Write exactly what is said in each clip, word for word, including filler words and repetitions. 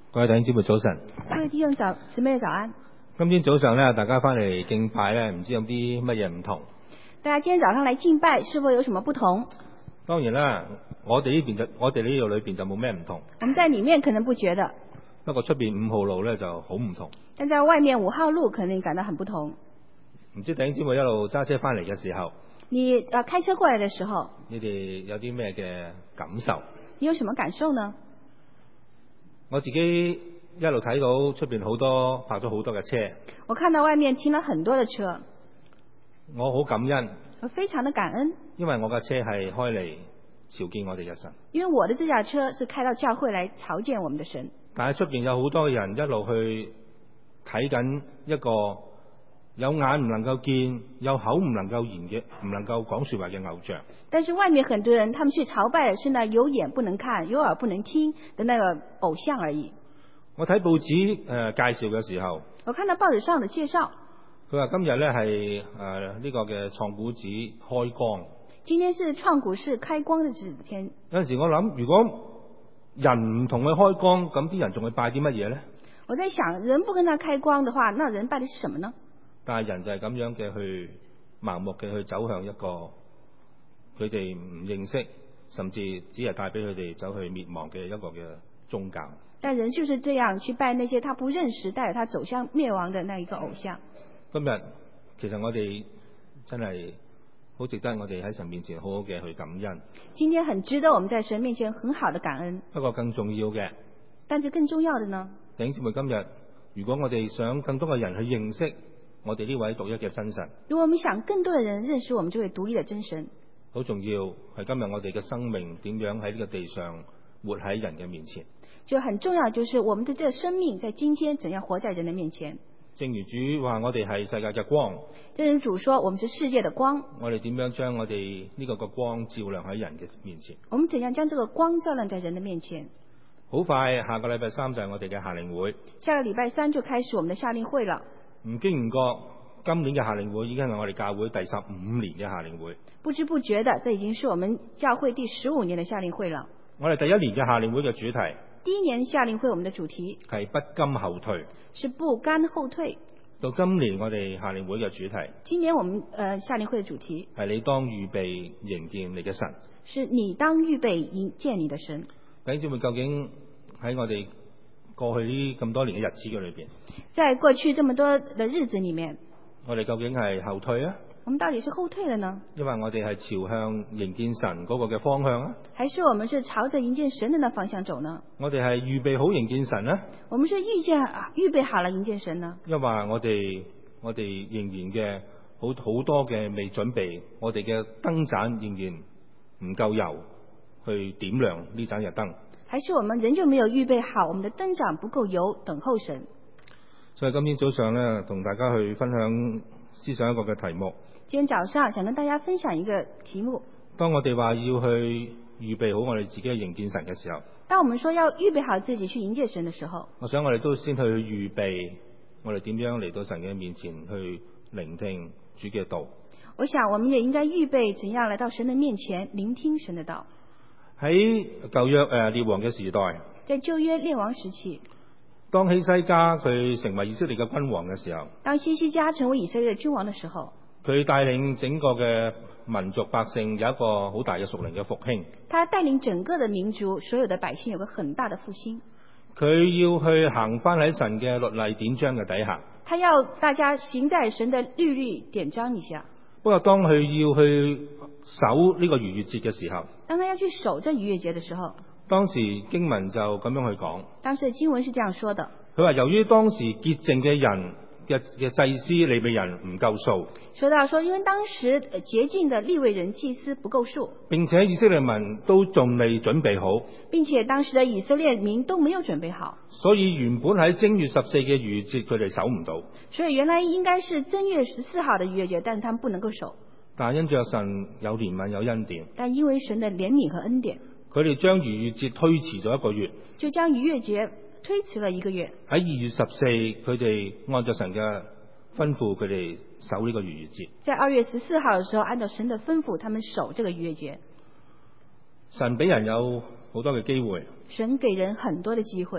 各位弟兄姊妹早晨， 各位弟兄早姊妹早安。 今天早上咧，大家翻嚟敬拜咧，唔知有啲乜嘢唔同？ 大家今天早上來敬拜，是否有什麼不同？ 當然啦，我哋呢邊就我哋呢度裏邊就冇咩唔同。 我們在裡面可能不覺得， 不過出邊五號路咧就好唔同。 但在外面五號路可能感到很不同。 唔知弟兄姊妹一路揸車翻嚟嘅時候， 你呃開車過來的時候， 你哋有啲咩嘅感受？ 你有什麼感受呢？ 我自己一路睇到出邊好多泊咗好多嘅車， 我看到外面停了很多的車， 我好感恩， 我非常的感恩， 因為我架車係開嚟朝見我哋嘅神。 因為我的這架車是開到教會來朝見我們的神。 但係出邊有好多人一路去睇緊一個有眼唔能夠見，有口唔能夠言嘅，唔能夠講說話嘅偶像。 但是外面很多人，他們去朝拜的是那有眼不能看、有耳不能聽的那個偶像而已。 我睇報紙誒、呃、介紹嘅時候， 我看到報紙上的介紹， 佢話今日咧係誒呢個嘅創股指開光。 今天是創股市開光的日天。 有陣時我諗，如果人唔同佢開光，咁啲人仲會拜啲乜嘢咧？ 我在想，人不跟他開光的話，那人拜的是什麼呢？ 但係人就係咁樣嘅去盲目嘅去走向一個佢哋唔認識，甚至只係帶俾佢哋走去滅亡嘅一個嘅宗教。 但人就是這樣去拜那些他不認識、帶着他走向滅亡的那一個偶像。 今日其實我哋真係好值得我哋喺神面前好好嘅去感恩。 今天很值得我們在神面前很好的感恩。 不過更重要嘅， 但是更重要的呢？ 弟兄姊妹，今日如果我哋想更多嘅人去認識我哋呢位獨一嘅真神， 如果我們想更多的人認識我們這位獨一的真神， 好重要係今日我哋嘅生命點樣喺呢個地上活喺人嘅面前。 就很重要，就是我們的這個生命在今天怎樣活在人的面前。 正如主話我哋係世界嘅光， 正如主說我們是世界的光， 我哋點樣將我哋呢個嘅光照亮喺人嘅面前？ 我們怎樣將這個光照亮在人的面前？ 好快下個禮拜三就係我哋嘅夏令會， 下個禮拜三就開始我們的夏令會了。 唔經唔覺，今年嘅夏令會已經係我哋教會第十五年嘅夏令會。 不知不覺的，這已經是我們教會第十五年的夏令會了。 我哋第一年嘅夏令會嘅主題， 第一年夏令會我們的主題係不甘後退， 是不甘後退。 到今年我哋夏令會嘅主題， 今年我們呃夏令會的主題係你當預備迎見你嘅神， 是你當預備迎見你的神。 弟兄姊妹，究竟喺我哋過去呢咁多年嘅日子嘅裏邊， 在過去這麼多的日子裏面， 我哋究竟係後退啊？ 我們到底是後退了呢？ 因為我哋係朝向迎見神嗰個嘅方向啊？ 還是我們是朝着迎見神的那方向走呢？ 我哋係預備好迎見神啊？ 我們是預見預備好了迎見神呢？ 因為我哋我哋仍然嘅好好多嘅未準備，我哋嘅燈盞仍然唔夠油去點亮呢盞日燈。 還是我們仍舊沒有預備好，我們的燈盞不夠油等候神。 所以今天早上呢，同大家去分享思想一個嘅題目。 今天早上想跟大家分享一個題目。當我哋話要去預備好我哋自己嘅迎見神嘅時候， 當我們說要預備好自己去迎接神的時候， 我想我哋都先去預備我哋點樣嚟到神嘅面前去聆聽主嘅道。 我想我們也應該預備怎樣來到神的面前聆聽神的道。 喺舊約誒列王嘅時代， 在舊約列王時期， 當希西家佢成為以色列嘅君王嘅時候， 當希西家成為以色列君王嘅時候， 佢帶領整個嘅民族百姓有一個好大嘅屬靈嘅復興。 他帶領整個的民族，所有的百姓有個很大的復興。 佢要去行翻喺神嘅律例典章嘅底下。 他要大家行在神的律例典章以下。 不過當佢要去守呢個逾越節嘅時候， 當他要去守這逾越節嘅時候， 當時經文就咁樣去講。 當時經文是這樣說的。 佢話由於當時潔淨嘅人嘅嘅祭司利未人唔夠數， 說到說因為當時潔淨的利未人祭司不夠數， 並且以色列民都仲未準備好， 並且當時的以色列民都沒有準備好， 所以原本喺正月十四嘅逾越節佢哋守唔到。 所以原來應該是正月十四號的逾越節，但是他們不能夠守。 但因着神有憐憫有恩典， 但因為神的憐憫和恩典， 佢哋將逾越節推遲咗一個月， 就將逾越節推遲了一個月。 喺二月十四，佢哋按照神嘅吩咐，佢哋守呢個逾越節。 在二月十四號的時候，按照神的吩咐，他們守這個逾越節。 神俾人有好多嘅機會， 神給人很多的機會。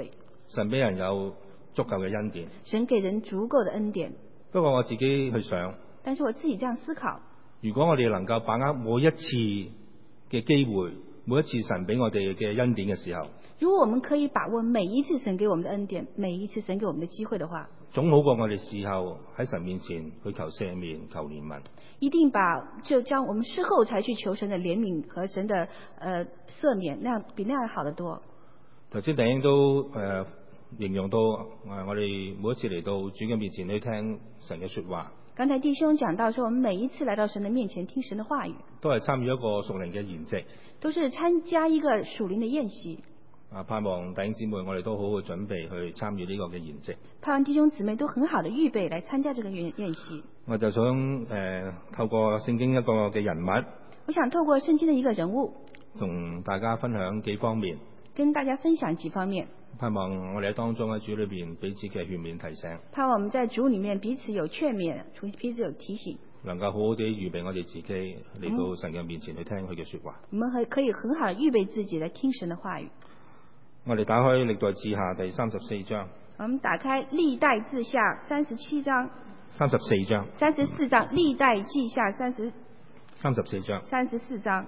神俾人有足夠嘅恩典。 神給人足夠的恩典。 不過我自己去想， 但是我自己這樣思考， 如果我哋能夠把握每一次嘅機會，每一次神俾我哋嘅恩典嘅時候， 如果我們可以把握每一次神給我們的恩典，每一次神給我們的機會的話， 總好過我哋事後喺神面前去求赦免、求憐憫。 一定把就將我們事後才去求神的憐憫和神的呃赦免，那樣比那樣好得多。 頭先弟兄都誒、呃、形容到誒、呃、我哋每一次嚟到主嘅面前去聽神嘅說話。 剛才弟兄講到說，我們每一次來到神的面前聽神的話語， 都係參與一個屬靈嘅筵席， 都是參加一個屬靈的宴席。 啊，盼望弟兄姊妹我哋都好好準備去參與呢個嘅筵席。 盼望弟兄姊妹都很好的預備來參加這個宴宴席。 我就想誒、呃、透過聖經一個嘅人物， 我想透過聖經的一個人物， 同大家分享幾方面， 跟大家分享幾方面。 盼望我哋喺當中喺主裏邊彼此嘅勸勉提醒， 盼望我們在主裏面彼此有勸勉，彼此有提醒， 能夠好好地預備我哋自己嚟到神嘅面前去聽佢嘅說話。 我們可可以很好的預備自己來聽神的話語。 我哋打開歷代志下第三十四章。 我們打開歷代志下三十七章。 三十四章。 三十四章，歷代記下三十。 三十四章。 三十四章。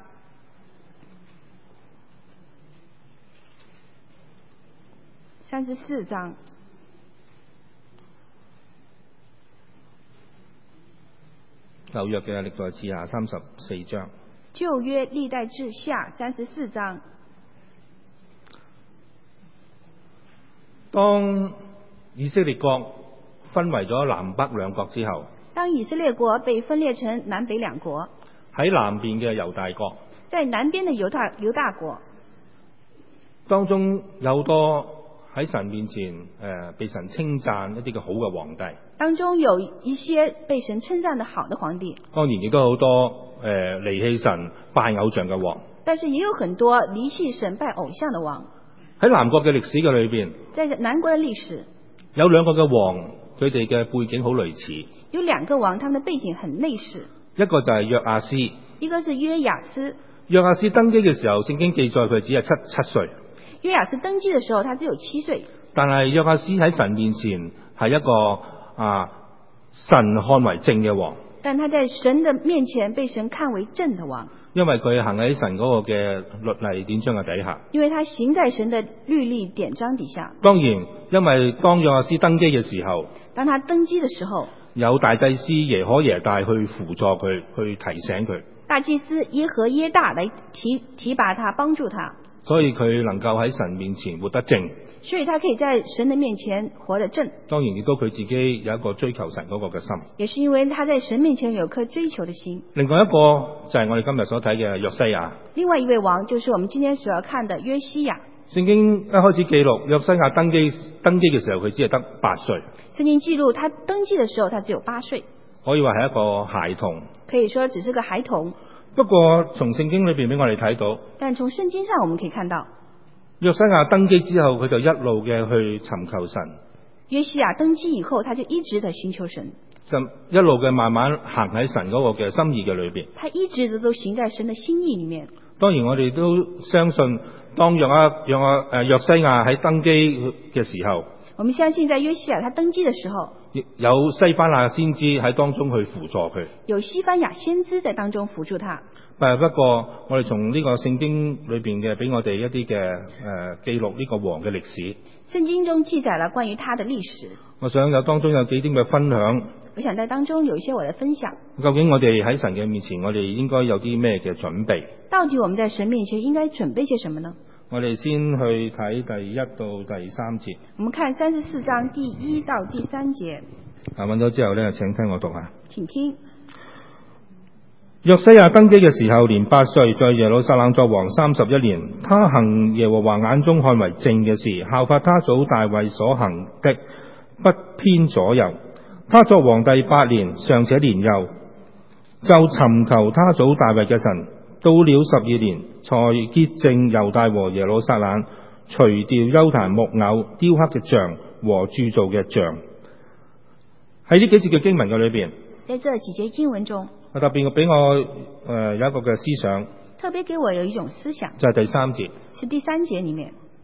三十四章。 舊約嘅歷代志下三十四章。 舊約歷代志下三十四章。 當以色列國分為咗南北兩國之後， 當以色列國被分裂成南北兩國， 喺南邊嘅猶大國， 在南邊的猶大猶大國當中有好多喺神面前誒、呃、被神稱讚一啲嘅好嘅皇帝， 當中有一些被神稱讚的好的皇帝， 當然亦都好多誒離棄神拜偶像嘅王， 但是也有很多離棄神拜偶像的王。 喺南國嘅歷史嘅裏邊， 在南國的歷史有兩個嘅王，佢哋嘅背景好類似。 有兩個王，他們的背景很類似。 一個就係約亞斯， 一個是約亞斯。 約亞斯登基嘅時候，聖經記載佢只係七七歲。 約亞斯登基嘅時候，他只有七歲。 但係約亞斯喺神面前係一個啊神看為正嘅王。 但他在神的面前被神看為正的王。 因為佢行喺神嗰個嘅律例典章嘅底下， 因為他行在神的律例典章底下。 當然，因為當約亞斯登基嘅時候， 當他登基嘅時候， 有大祭司耶可耶大去輔助佢，去提醒佢。 大祭司耶和耶大來提提拔他，幫助他， 所以佢能夠喺神面前活得正。 所以他可以在神的面前活得正。 當然亦都佢自己有一個追求神嗰個嘅心。 也是因為他在神面前有顆追求的心。 另外一個就係我哋今日所睇嘅約西亞。 另外一位王就是我們今天所要看的約西亞。 聖經一開始記錄約西亞登基登基嘅時候，佢只係得八歲。 聖經記錄他登基嘅時候，他只有八歲， 可以話係一個孩童。 可以說只是個孩童。 不過從聖經裏邊俾我哋睇到，但從聖經上我們可以看到， 約西亞登基之後，佢就一路嘅去尋求神。 約西亞登基以後，他就一直在尋求神， 神一路嘅慢慢行喺神嗰個嘅心意嘅裏邊。 他一直都行在神的心意裏面。 當然我哋都相信，當約阿約阿誒約西亞喺登基嘅時候， 我們相信在約西亞他登基嘅時候， 有西番雅先知喺當中去輔助佢， 有西番雅先知在當中輔助他。 但係不過我哋從呢個聖經裏邊嘅俾我哋一啲嘅誒記錄呢個王嘅歷史。 聖經中記載了關於他的歷史。 我想有當中有幾點嘅分享。 我想在當中有一些我的分享。 究竟我哋喺神嘅面前，我哋應該有啲咩嘅準備？ 到底我們在神面前應該準備些什麼呢？ 我哋先去睇第一到第三節。 我們看三十四章第一到第三節。 啊，揾咗之後呢，請聽我讀下。 請聽。 約西亞登基嘅時候年八歲，在耶路撒冷作王三十一年。他行耶和華眼中看為正嘅事，效法他祖大衛所行的，不偏左右。他作王第八年，尚且年幼，就尋求他祖大衛嘅神。到了十二年，才潔淨猶大和耶路撒冷，除掉邱壇木偶、雕刻嘅像和鑄造嘅像。喺呢幾節嘅經文嘅裏邊， 在這幾節經文中， 特別俾我誒、呃、有一個嘅思想， 特別給我有一種思想， 就係第三節， 是第三節裏面，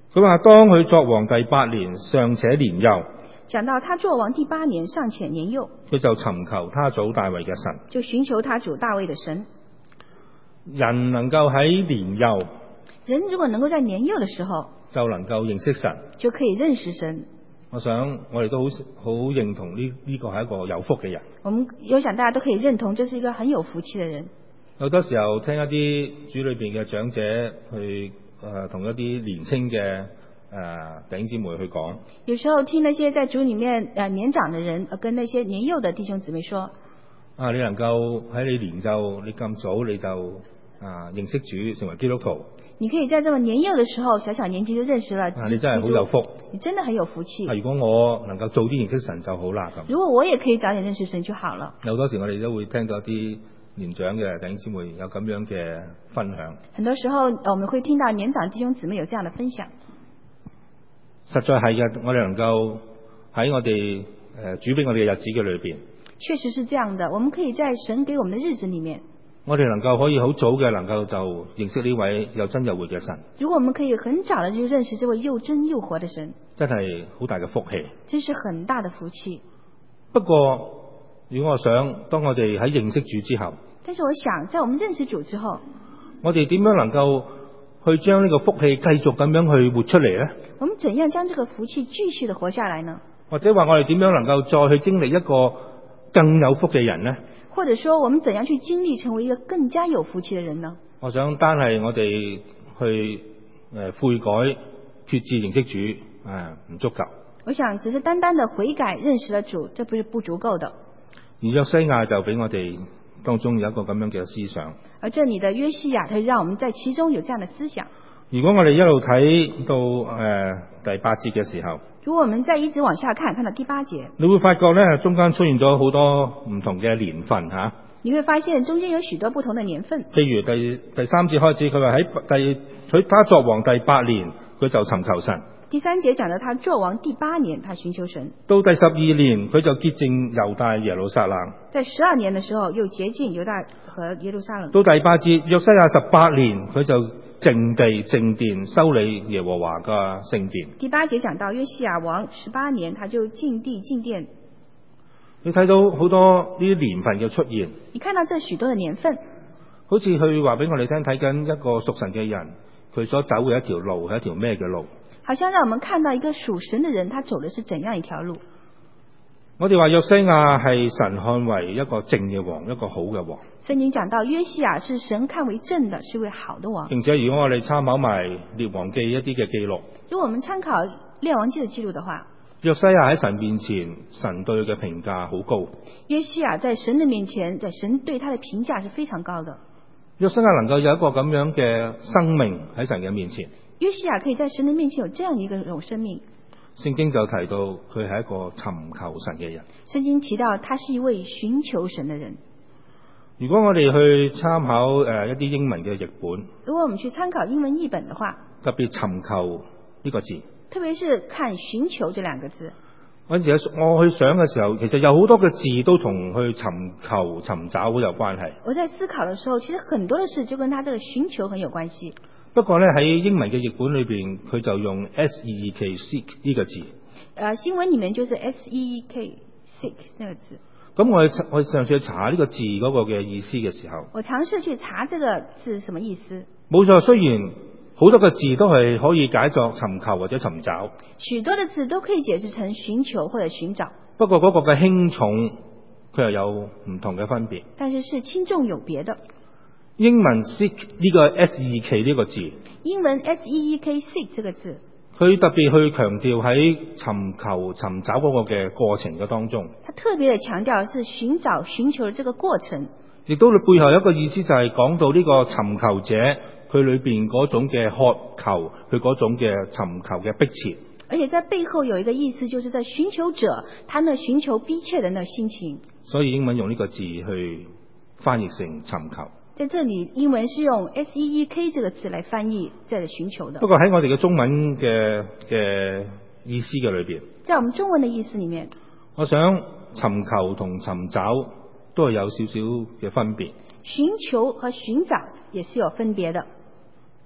佢話當佢作王第八年，尚且年幼， 講到他作王第八年尚且年幼， 佢就尋求他祖大衛嘅神。 就尋求他主大衛的神。 人能夠喺年幼， 人如果能夠在年幼的時候就能夠認識神， 就可以認識神。 我想我哋都好好認同呢呢個係一個有福嘅人。 我們有想大家都可以認同，這是一個很有福氣的人。 有多時候聽一啲主裏邊嘅長者去誒同、呃、一啲年輕嘅誒弟兄姊妹去講。 有時候聽那些在主裏面誒、呃、年長的人，呃，跟那些年幼的弟兄姊妹說： 啊，你能夠喺你年幼，你咁早你就啊認識主，成為基督徒。 你可以在這麼年幼的時候，小小年紀就認識了。 啊，你真係好有福。 你真的很有福氣。 啊，如果我能夠早啲認識神就好啦咁。 如果我也可以早點認識神就好了。 有多時我哋都會聽到啲年長嘅弟兄姊妹有咁樣嘅分享。 很多時候，我們會聽到年長弟兄姊妹有這樣的分享。 實在係嘅，我哋能夠喺我哋誒、呃、主俾我哋嘅日子嘅裏邊。 確實是這樣的，我們可以在神給我們的日子裏面， 我哋能夠可以好早嘅能夠就認識呢位又真又活嘅神。 如果我們可以很早的就認識這位又真又活的神， 真係好大嘅福氣。 這是很大的福氣。 不過，如果我想當我哋喺認識主之後， 但是我想在我們認識主之後， 我哋點樣能夠去將呢個福氣繼續咁樣去活出嚟呢？ 我們怎樣將這個福氣繼續的活下來呢？ 或者話我哋點樣能夠再去經歷一個更有福嘅人呢？ 或者說我們怎樣去經歷成為一個更加有福氣的人呢？ 我想單係我哋去誒悔改、決志認識主誒唔足夠。 我想只是單單的悔改認識了主，這不是不足夠的。 而約西亞就俾我哋當中有一個咁樣嘅思想。 而這裡的約西亞，他讓我們在其中有這樣的思想。 如果我哋一路睇到誒、呃、第八節嘅時候， 如果我們再一直往下看，看到第八節， 你會發覺咧中間出現咗好多唔同嘅年份吓、啊。 你會發現中間有許多不同的年份。 譬如第第三節開始，佢話喺第佢他作王第八年，佢就尋求神。 第三節講到他作王第八年，他尋求神。 到第十二年，佢就潔淨猶大耶路撒冷。 在十二年的時候，又潔淨猶大和耶路撒冷。 到第八節，約西亞十八年，佢就淨地淨殿修理耶和華嘅聖殿。 第八節講到約西亞王十八年，他就淨地淨殿。 你睇到好多呢啲年份嘅出現。 你看到這許多的年份， 好似佢話俾我哋聽，睇緊一個屬神嘅人，佢所走嘅一條路係一條咩嘅路？ 好像讓我們看到一個屬神的人，他走的是怎樣一條路。 我哋話約西亞係神看為一個正嘅王，一個好嘅王。 聖經講到約西亞是神看為正的，是一位好的王。 並且如果我哋參考埋列王記一啲嘅記錄， 如果我們參考列王記的記錄的話， 約西亞喺神面前，神對佢嘅評價好高。 約西亞在神的面前，在神對他的評價是非常高的。 約西亞能夠有一個咁樣嘅生命喺神嘅面前。 約西亞可以在神的面前有這樣一個種生命。 聖經就提到佢係一個尋求神嘅人。 聖經提到他是一位尋求神的人。 如果我哋去參考誒、呃、一啲英文嘅譯本， 如果我們去參考英文譯本的話， 特別尋求呢個字， 特別是看尋求這兩個字， 嗰陣時我去想嘅時候，其實有好多嘅字都同去尋求、尋找好有關係。 我在思考的時候，其實很多的事就跟他這個尋求很有關係。 不過呢，喺英文嘅譯本裏邊，佢就用 S E E K seek 呢個字。 呃，新聞裡面就是 S E E K seek 那個字。 咁我我上次去查呢個字嗰個嘅意思嘅時候， 我嘗試去查這個字什麼意思。 冇錯，雖然好多個字都係可以解作尋求或者尋找， 許多的字都可以解釋成尋求或者尋找。 不過嗰個嘅輕重佢又有唔同嘅分別。 但是是輕重有別的。 英文 seek 呢個 S E E K 呢個字， 英文 S E E K seek 這個字， 佢特別去強調喺尋求尋找嗰個嘅過程嘅當中， 他特別的強調是尋找尋求的這個過程， 亦都背後有一個意思就係講到呢個尋求者佢裏邊嗰種嘅渴求，佢嗰種嘅尋求嘅迫切。 而且在背後有一個意思，就是在尋求者他那尋求迫切的那心情。 所以英文用呢個字去翻譯成尋求。 在這裡，英文是用 S E E K 這個字來翻譯在尋求的。 不過喺我哋嘅中文嘅嘅意思嘅裏邊， 在我們中文的意思裡面， 我想尋求同尋找都係有少少嘅分別。 尋求和尋找也是有分別的。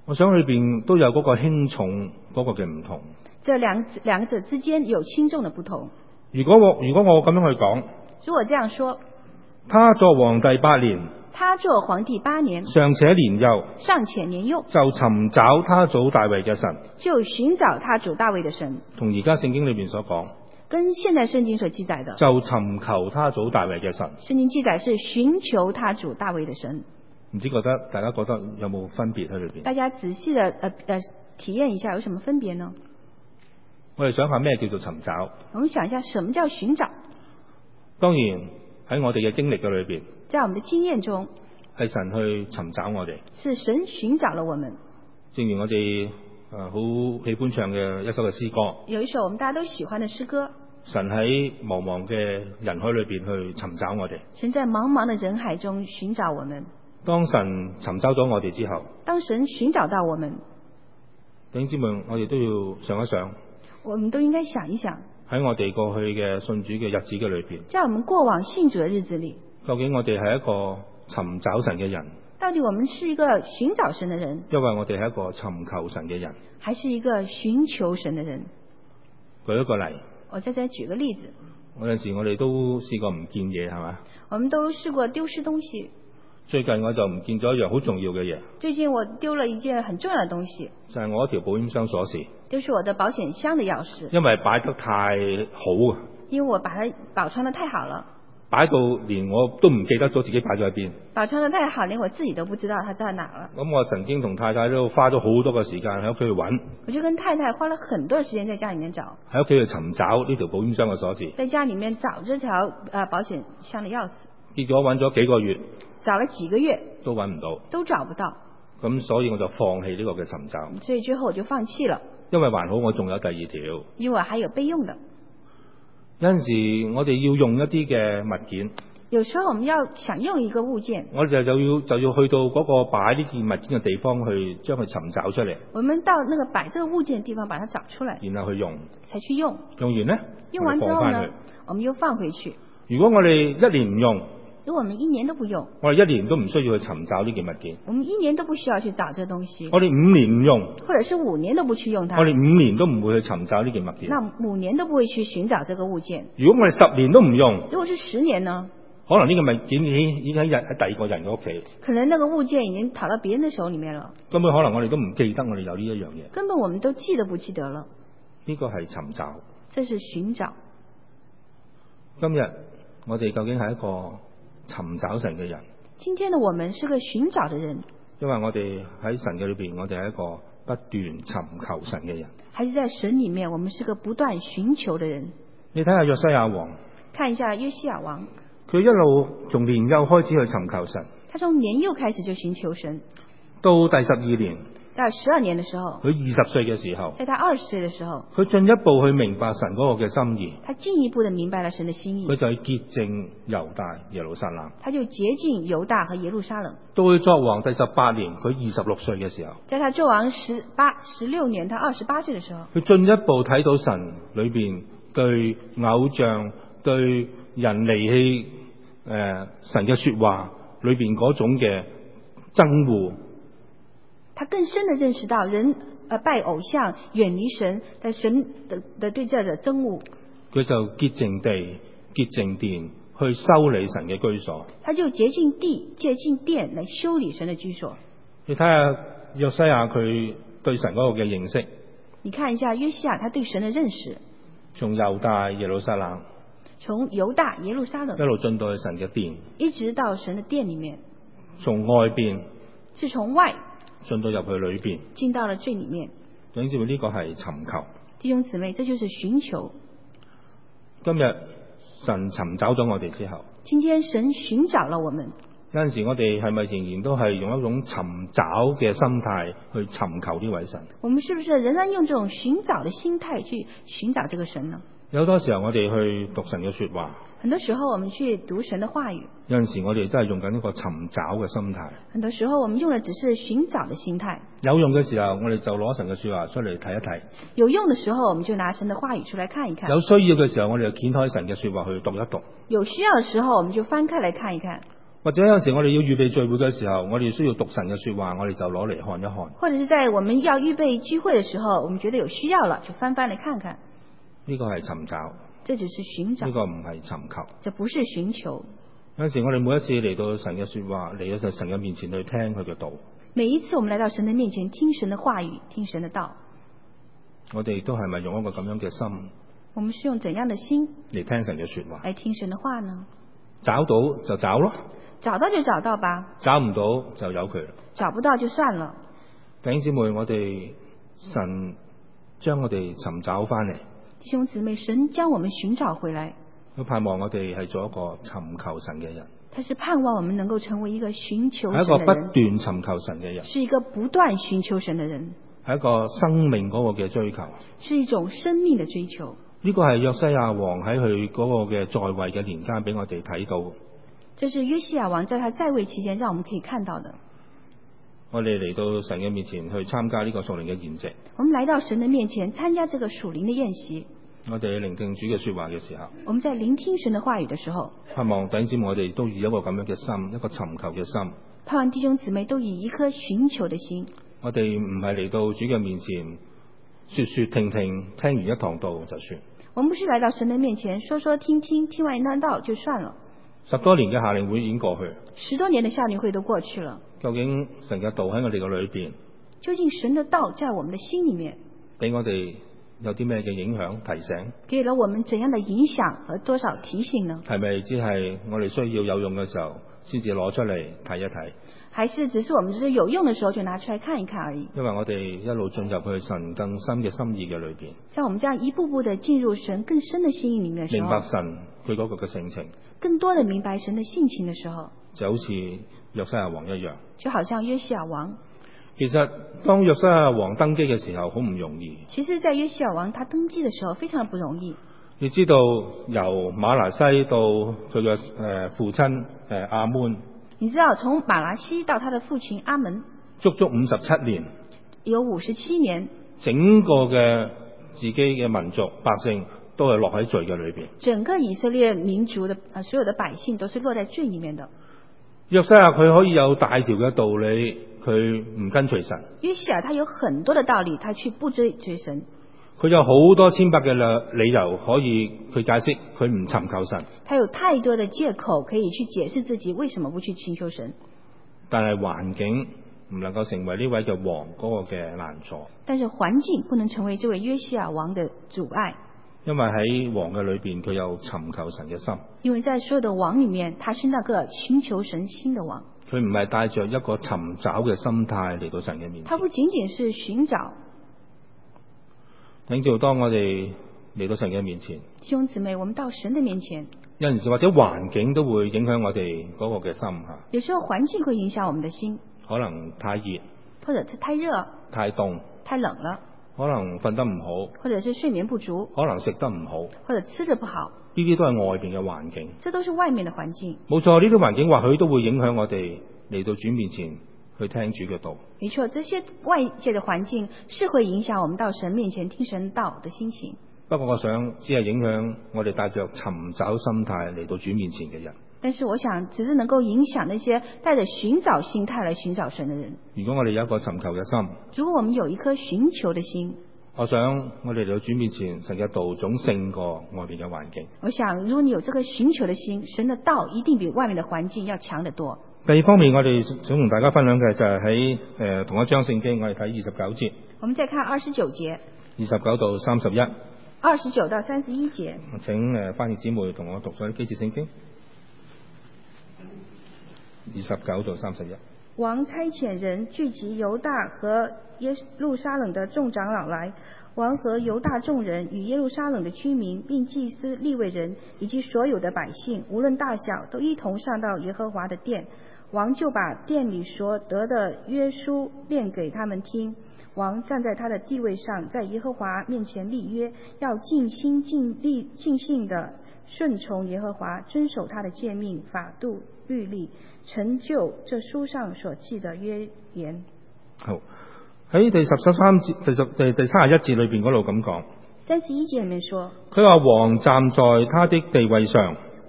我想裏邊都有嗰個輕重嗰個嘅唔同。 這兩兩者之間有輕重的不同。 如果我如果我咁樣去講， 如果這樣說， 他作皇帝八年， 他做皇帝八年， 尚且年幼， 尚且年幼， 就尋找他祖大衛嘅神， 就尋找他主大衛的神， 同而家聖經裏邊所講， 跟現在聖經所記載的， 就尋求他祖大衛嘅神。 聖經記載是尋求他主大衛的神。 唔知覺得大家覺得有冇分別喺裏邊？ 大家仔細的呃呃體驗一下，有什麼分別呢？ 我哋想下咩叫做尋找？ 我們想一下，什麼叫尋找？ 當然喺我哋嘅經歷嘅裏邊， 在我們的經驗中， 係神去尋找我哋， 是神尋找了我們。 正如我哋誒好喜歡唱嘅一首嘅詩歌， 有一首我們大家都喜歡的詩歌， 神喺茫茫嘅人海裏邊去尋找我哋。 神在茫茫的人海中尋找我們。 當神尋找咗我哋之後， 當神尋找到我們， 弟兄姊妹，我哋都要想一想， 我們都應該想一想， 喺我哋過去嘅信主嘅日子嘅裏邊， 在我們過往信主的日子裏， 究竟我哋係一個尋找神嘅人， 到底我們是一個尋找神的人， 因為我哋係一個尋求神嘅人， 還是一個尋求神的人？ 舉一個例， 我再再舉個例子， 有陣時我哋都試過唔見嘢，係嘛？ 我們都試過丟失東西。 最近我就唔見咗一樣好重要嘅嘢。 最近我丟了一件很重要的東西， 就係我一條保險箱鎖匙， 就是我的保險箱的鑰匙。 因為擺得太好啊， 因為我把它保存得太好了， 擺到連我都唔記得咗自己擺咗喺邊。 保存得太好，連我自己都不知道它在哪了。 咁我曾經同太太都花咗好多嘅時間喺屋企去揾， 我就跟太太花了很多時間在家裏面找， 喺屋企去尋找呢條保險箱嘅鎖匙， 在家裏面找這條呃保險箱的鑰匙。 結果揾咗幾個月， 找了幾個月都揾唔到， 都找不到。 咁所以我就放棄呢個嘅尋找。 所以最後我就放棄了， 因為還好我仲有第二條。 因為我還有備用的。 有陣時我哋要用一啲嘅物件， 有時候我們要想用一個物件， 我哋就就要就要去到嗰個擺呢件物件嘅地方去將佢尋找出嚟， 我們到那個擺這個物件的地方把它找出來， 然後去用， 才去用。 用完呢， 用完之後呢我哋放返去， 我們又放回去。 如果我哋一年唔用， 如果我們一年都不用， 我哋一年都唔需要去尋找呢件物件。 我們一年都不需要去找這東西。 我哋五年唔用， 或者是五年都不去用它， 我哋五年都唔會去尋找呢件物件。 那五年都不會去尋找這個物件。 如果我哋十年都唔用， 如果是十年呢？ 可能呢個物件已經已經喺人喺第二個人嘅屋企， 可能那個物件已經跑到別人的手裏面了。 根本可能我哋都唔記得我哋有呢一樣嘢。 根本我們都記得不記得了。 呢個係尋找， 這是尋找。 今日我哋究竟係一個尋找神嘅人？ 今天的我們是個尋找的人， 因為我哋喺神嘅裏邊，我哋係一個不斷尋求神嘅人。 還是在神裏面，我們是個不斷尋求的人。 你睇下約西亞王， 看一下約西亞王， 佢一路從年幼開始去尋求神， 他從年幼開始就尋求神， 到第十二年， 到十二年的時候， 佢二十歲嘅時候， 在他二十歲的時候， 佢進一步去明白神嗰個嘅心意， 他進一步的明白了神的心意， 佢就去潔淨猶大耶路撒冷， 他就潔淨猶大和耶路撒冷。 到佢作王第十八年，佢二十六歲嘅時候， 在他做王十八十六年，他二十八歲的時候， 佢進一步睇到神裏邊對偶像、對人離棄誒、呃、神嘅說話裏邊嗰種嘅憎惡。 他更深的認識到人呃拜偶像、遠離神的神的的對這的憎惡， 佢就潔淨地、潔淨殿去修理神嘅居所。 他就潔淨地、潔淨殿來修理神的居所。 你睇下約西亞佢對神嗰個嘅認識， 你看一下約西亞他對神的認識， 從猶大耶路撒冷， 從猶大耶路撒冷一路進到去神嘅殿， 一直到神的殿裏面， 從外邊是從外進到入去裏邊， 進到了最裏面。 弟兄姊妹，呢個係尋求。 弟兄姊妹，這就是尋求。 今日神尋找咗我哋之後， 今天神尋找了我們。 有陣時我哋係咪仍然都係用一種尋找嘅心態去尋求呢位神？ 我們是不是仍然用這種尋找的心態去尋找這個神呢？ 有好多時候我哋去讀神嘅說話， 很多時候我們去讀神的話語， 有陣時我哋真係用緊一個尋找嘅心態。 很多時候我們用的只是尋找的心態。 有用嘅時候，我哋就攞神嘅說話出嚟睇一睇； 有用的時候，我們就拿神的話語出來看一看。 有需要嘅時候，我哋就掀開神嘅說話去讀一讀。 有需要的時候，我們就翻開來看一看。 或者有時我哋要預備聚會嘅時候，我哋需要讀神嘅說話，我哋就攞嚟看一看。 或者是在我們要預備聚會的時候，我們覺得有需要了，就翻翻嚟看看。 呢個係尋找， 這只是尋找， 呢個唔係尋求。 這不是尋求。 有時我哋每一次嚟到神嘅說話，嚟到神嘅面前去聽佢嘅道， 每一次我們來到神的面前，聽神的話語，聽神的道， 我哋都係咪用一個咁樣嘅心我們是用怎樣的心嚟聽神嘅說話？ 來聽神的話呢？ 找到就找咯， 找到就找到吧， 找唔到就由佢啦。 找不到就算了。 弟兄姊妹，我哋神將我哋尋找翻嚟， 弟兄姊妹，神將我們尋找回來， 都盼望我哋係做一個尋求神嘅人， 他是盼望我們能夠成為一個尋求神係一個不的人， 斷尋求神嘅人， 是一個不斷尋求神的人， 係一個生命嗰個嘅追求。 是一種生命的追求。 呢個係約西亞王喺佢嗰個嘅在位嘅年間俾我哋睇到。 這是約西亞王在他在位期間讓我們可以看到的。 我哋嚟到神嘅面前去參加呢個屬靈嘅筵席， 我們來到神的面前參加這個屬靈的宴席， 我哋聆聽主嘅說話嘅時候， 我們在聆聽神的話語的時候， 盼望弟兄姊妹我哋都以一個咁樣嘅心，一個尋求嘅心。 盼望弟兄姊妹都以一顆尋求的心。 我哋唔係嚟到主嘅面前說說聽聽，聽完一堂道就算。 我們不是來到神的面前說說聽聽，聽完一堂道就算了。 十多年嘅夏令會已經過去， 十多年的夏令會都過去了。 究竟神嘅道喺我哋嘅裏邊， 究竟神的道在我們的心裏面， 俾我哋有啲咩嘅影響提醒？ 給了我們怎樣的影響和多少提醒呢？ 係咪只係我哋需要有用嘅時候先至攞出嚟睇一睇？ 還是只是我們只是有用的時候就拿出來看一看而已？ 因為我哋一路進入去神更深嘅心意嘅裏邊， 像我們這樣一步步的進入神更深的心意裏面的時候， 明白神佢嗰個嘅性情， 更多的明白神的性情的時候， 就好似約西亞王一樣。 就好像約西亞王。 其實當約西亞王登基嘅時候，好唔容易。 其實，在約西亞王他登基的時候，非常不容易。 你知道由馬拿西到佢嘅誒父親誒亞捫， 你知道從馬拿西到他的父親阿門， 足足五十七年， 有五十七年， 整個嘅自己嘅民族百姓都係落喺罪嘅裏邊。 整個以色列民族的啊，所有的百姓都是落在罪裏面的。 約西亞佢可以有大條嘅道理，佢唔跟隨神。 約西亞他有很多的道理，他去不追追神。 佢有好多千百嘅理由可以去解釋佢唔尋求神。 他有太多的借口可以去解釋自己為什麼不去尋求神。 但係環境唔能夠成為呢位嘅王嗰個嘅難阻。 但是環境不能成為這位約西亞王的阻礙。 因為喺王嘅裏邊，佢有尋求神嘅心。 因為在所有的王裏面，他是那個尋求神心的王。 佢唔係帶着一個尋找嘅心態嚟到神嘅面前。 他不僅僅是尋找。 等住當我哋嚟到神嘅面前， 弟兄姊妹，我們到神的面前， 有陣時或者環境都會影響我哋嗰個嘅心吓。 有時候環境會影響我們的心， 可能太熱， 或者太熱、 太凍、 太冷了， 可能瞓得唔好， 或者是睡眠不足， 可能食得唔好， 或者吃得不好， 呢啲都係外邊嘅環境。 這都是外面的環境。 冇錯，呢啲環境或許都會影響我哋嚟到主面前去聽主嘅道。 沒錯，這些外界的環境是會影響我們到神面前聽神道的心情。 不過我想只係影響我哋帶着尋找心態嚟到主面前嘅人。 但是我想只是能夠影響那些帶着尋找心態來尋找神的人。 如果我哋有一個尋求嘅心， 如果我們有一顆尋求的心， 我想我哋嚟到主面前，神嘅道總勝過外邊嘅環境。 我想如果你有這個尋求的心，神的道一定比外面的環境要強得多。 第二方面，我哋想同大家分享嘅就係喺誒同一章聖經，我哋睇二十九節。 我們再看二十九節。 二十九到三十一。 二十九到三十一節。 我請誒翻譯姊妹同我讀咗呢幾節聖經。二十九到三十一。 王差遣人聚集猶大和耶路撒冷的眾長老來，王和猶大眾人與耶路撒冷的居民，並祭司、利未人以及所有的百姓，無論大小，都一同上到耶和華的殿。王就把殿裏所得的約書念給他們聽。王站在他的地位上，在耶和華面前立約，要盡心盡力盡性的順從耶和華，遵守他的誡命、法度、律例，成就這書上所記的約言。 好，喺第十三節、第十第第三十一節裏邊嗰度咁講。 三十一節裏面說， 佢話王站在他的地位上。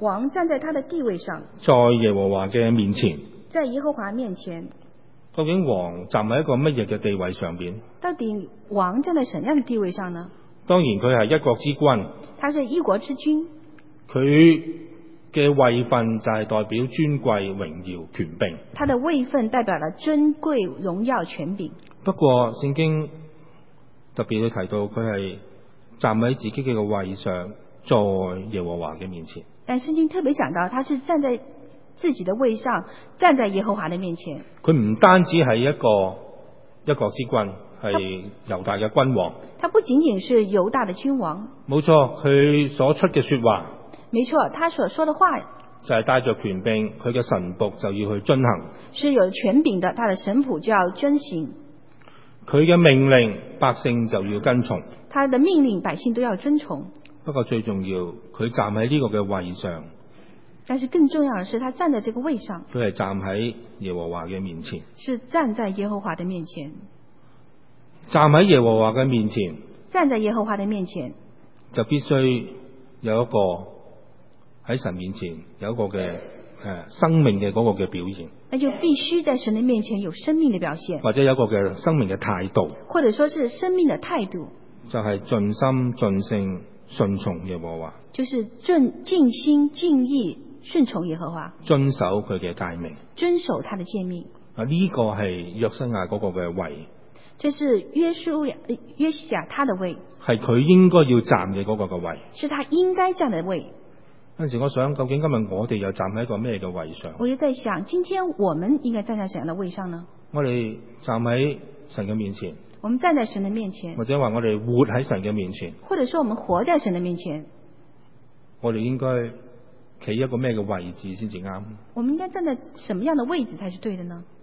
王站在他的地位上， 在耶和華嘅面前。 在耶和華面前， 究竟王站喺一個乜嘢嘅地位上邊？ 到底王站在什麼樣的地位上呢？ 當然佢係一國之君， 他是一國之君， 佢嘅位份就係代表尊貴、榮耀、權柄。 他的位份代表了尊貴、榮耀、權柄。 不過聖經特別去提到佢係站喺自己嘅位上，在耶和華嘅面前。 但聖經特別講到，他是站在自己的位上，站在耶和華的面前。 佢唔單止係一個一國之君，係猶大嘅君王。 他不僅僅是猶大的君王， 冇錯，佢所出嘅說話， 沒錯，他所說的話就係帶着權柄，佢嘅臣僕就要去遵行。 是有權柄的，他的臣僕就要遵行。 佢嘅命令，百姓就要跟從。 他的命令，百姓都要遵從。 不過最重要，佢站喺呢個嘅位上。 但是更重要的是，他站在這個位上， 佢係站喺耶和華嘅面前。 是站在耶和華的面前。 站喺耶和華嘅面前， 站在耶和華的面前， 就必須有一個喺神面前有一個嘅誒、呃、生命嘅嗰個嘅表現。 那就必須在神的面前有生命的表現， 或者有一個嘅生命嘅態度， 或者說是生命的態度， 就係盡心盡性順從耶和華， 就是盡盡心盡意順從耶和華， 遵守佢嘅誡命， 遵守他的誡命。 啊，呢個係約西亞嗰個嘅位， 這是約書亞約西亞他的位， 係佢應該要站嘅嗰個嘅位。 是他應該站的位。 有陣時我想，究竟今日我哋又站喺一個咩嘅位上？ 我就在想，今天我們應該站在怎樣的位上呢？ 我哋站喺神嘅面前， 我們站在神的面前， 或者話我哋活喺神嘅面前， 或者說我們活在神的面前， 我哋應該企一個咩嘅位置先至啱？ 我們應該站在什麼樣的位置才是對的呢？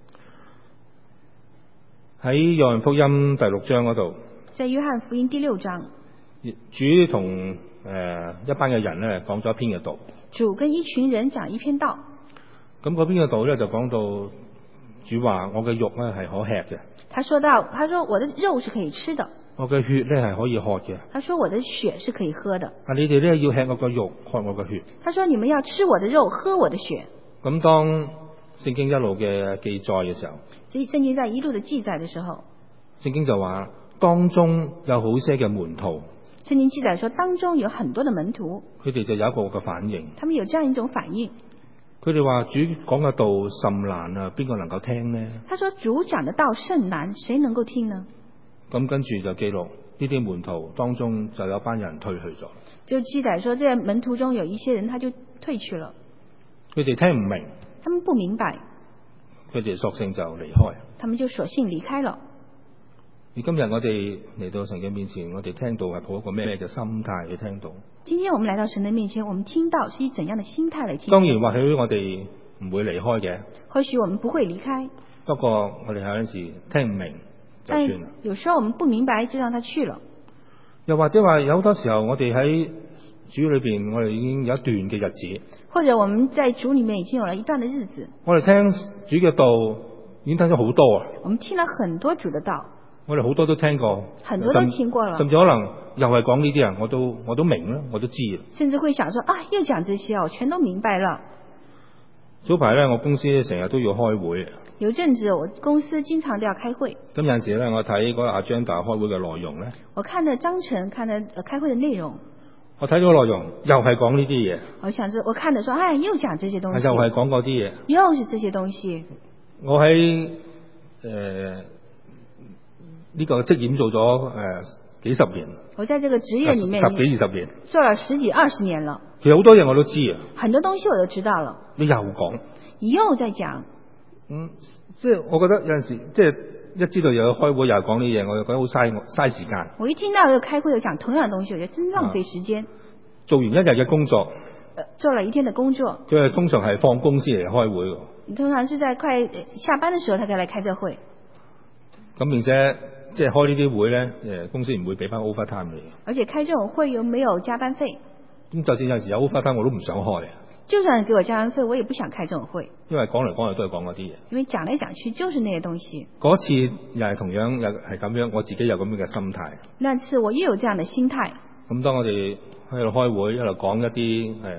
喺約翰福音第六章嗰度， 在約翰福音第六章， 主同誒一班嘅人咧講咗一篇嘅道。 主跟一群人講一篇道。 咁嗰篇嘅道咧就講到主話：我嘅肉咧係可吃嘅。 他說到，他說我的肉是可以吃的。 我嘅血咧係可以喝嘅。 他說我的血是可以喝的。 啊，你哋咧要吃我嘅肉，喝我嘅血。 他說你們要吃我的肉，喝我的血。 咁當聖經一路嘅記載嘅時候， 所以聖經在一路的記載的時候， 聖經就話當中有好些嘅門徒。 聖經記載說當中有很多的門徒， 佢哋就有一個嘅反應。 他們有這樣一種反應。 佢哋話主講嘅道甚難啊，邊個能夠聽呢？ 他說主講的道甚難，誰能夠聽呢？ 咁跟住就記錄呢啲門徒當中就有班人退去咗。 就記載說，這門徒中有一些人他就退去了。 佢哋聽唔明， 他們不明白， 佢哋索性就離開。 他們就索性離開了。 而今日我哋嚟到神嘅面前，我哋聽到係抱一個咩嘅心態去聽到？ 今天我們來到神的面前，我們聽到是以怎樣的心態來聽？ 當然或許我哋唔會離開嘅， 或許我們不會離開。 不過我哋有陣時聽唔明就算啦。 有時候我們不明白就讓他去了。 又或者話有好多時候我哋喺主裏邊，我哋已經有一段嘅日子。 或者我們在主裏面已經有了一段的日子。 我哋聽主嘅道已經聽咗好多啊。 我們聽了很多主的道。 我哋好多都聽過， 很多都聽過了， 甚至可能又係講呢啲啊，我都我都明啦，我都知啦。 甚至會想說啊，又講這些，我全都明白了。 早排咧，我公司成日都要開會。 有陣子我公司經常都要開會。 咁有陣時咧，我睇嗰個 agenda 開會嘅內容咧， 我看了章程，看了、呃、開會嘅內容。 我睇咗個內容，又係講呢啲嘢。 我想着，我看着說，哎，又講這些東西。 又係講嗰啲嘢。 又是這些東西。 我喺誒。呢個職業做咗誒、呃、幾十年。 我在這個職業裡面十幾二十年， 做了十幾二十年了。 其實好多嘢我都知啊。 很多東西我都知道了。 你又講， 又在講。 嗯，即係我覺得有陣時，即係一知道又要開會又講呢嘢，我就覺得好嘥嘥時間。 我一聽到又開會又講同樣東西，我覺得真浪費時間。 啊、做完一日嘅工作、 呃，做了一天的工作。 佢係通常係放工先嚟開會㗎。 你通常是在快下班的時候，他才來開這會。 咁並且。即係開呢啲會咧，誒公司唔會俾翻 overtime 你。而且開這種會又沒有加班費。 咁就算有陣時有 overtime 我都唔想開。 就算給我加班費，我也不想開這種會。 因為講嚟講去都係講嗰啲嘢。 因為講嚟講去就是那些東西。 嗰次又係同樣又係咁樣，我自己有咁樣嘅心態。 那次我也有這樣的心態。 咁當我哋喺度開會，一路講一啲誒